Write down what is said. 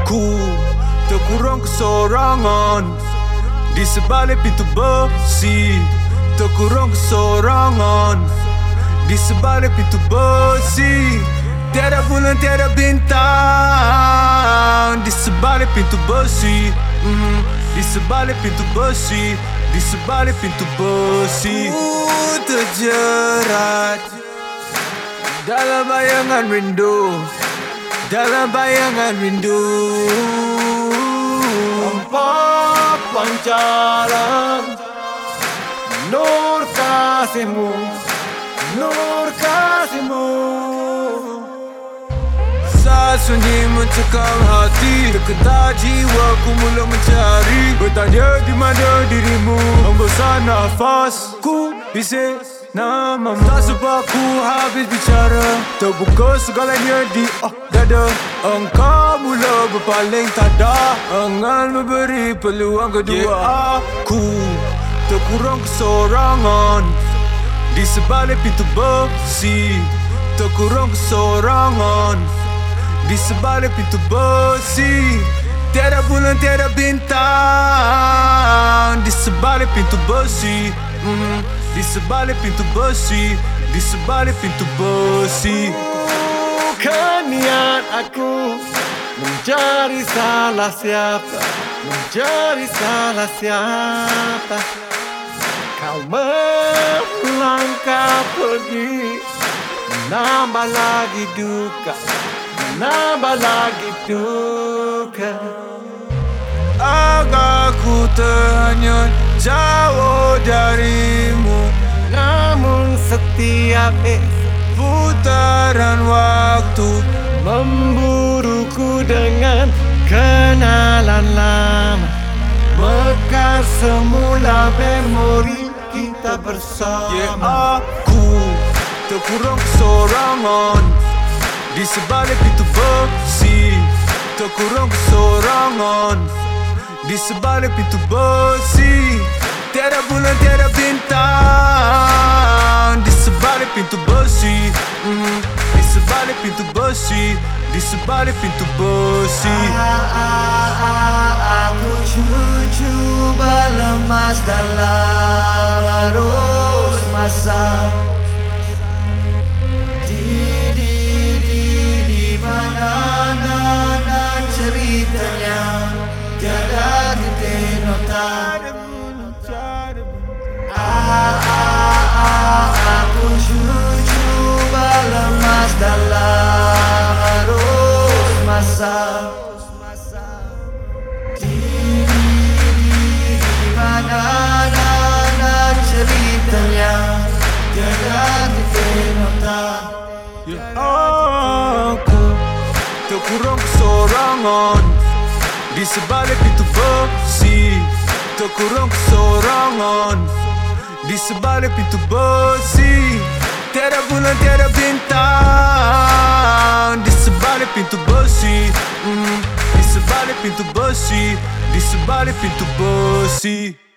Aku terkurung kesorangan di sebalik pintu besi. Terkurung kesorangan di sebalik pintu besi. Tiada bulan, tiada bintang di sebalik pintu besi. Di sebalik pintu besi, di sebalik pintu besi. Terjerat dalam bayangan rindu, dalam bayangan rindu. Tanpa pancaran nur kasihmu, nur kasihmu. Saat sunyi mencekam hati, terketar jiwaku mula mencari. Bertanya di mana dirimu, hembusan nafasku bisik namamu. Tak sempat ku habis bicara, terbuka segalanya di dada. Engkau mula berpaling tada, enggan memberi peluang kedua. Aku terkurung kesorangan di sebalik pintu besi. Terkurung kesorangan di sebalik pintu besi. Tiada bulan, tiada bintang di sebalik pintu besi. Di sebalik pintu besi, di sebalik pintu besi. Bukan niat aku mencari salah siapa, mencari salah siapa. Kau melangkah pergi, menambah lagi duka, menambah lagi duka. Agakku terhanyut jauh darimu, Namun setiap putaran waktu memburuku dengan kenalan lama. Bekas semula memori kita bersama. Aku terkurung kesorangan di sebalik pintu besi. Terkurung kesorangan di sebalik pintu besi. Tiada bulan, tiada bintang di sebalik pintu besi. Di sebalik pintu besi, di sebalik pintu besi. Aku cuba lemas dalam arus masa. Di mana ceritanya tiada titik nota. Aku cuba lemas dalam arus masa. Di mana ceritanya tiada titik nota. Aku terkurung kesorangan di sebalik pintu besi. Terkurung kesorangan di sebalik pintu besi. Tiada bulan, tiada bintang di sebalik pintu besi. Di sebalik pintu besi, di sebalik pintu besi.